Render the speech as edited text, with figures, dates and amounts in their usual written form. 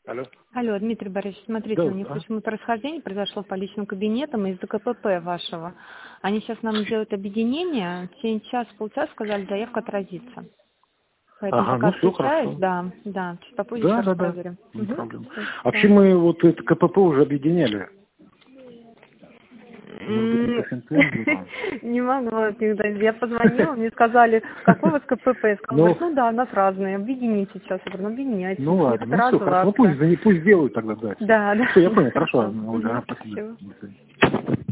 Алло. Алло, Дмитрий Борисович, смотрите, Да, у них почему-то расхождение произошло по личным кабинетам из-за КПП вашего. Они сейчас нам делают объединение, в течение часа-полчаса сказали, заявка отразится. Поэтому Ага, пока ну все встречаюсь, хорошо. да, чуть попозже еще раз Да, проверю. не проблема. Всё, Вообще да. мы вот это КПП уже объединяли. Может быть, не совсем цензуру. Не могу от них дать. Я позвонила, мне сказали, какой у вас КПП? Я сказала, Ну, говорит, ну да, у нас разные, объедините сейчас. Я говорю, ну объединяйте. ну ладно, Некоторые ну все разовые хорошо. Ну акции. пусть делают тогда, да. Да. Все, я понял, хорошо, Хорошо. Ольга, спасибо. Спасибо. До свидания.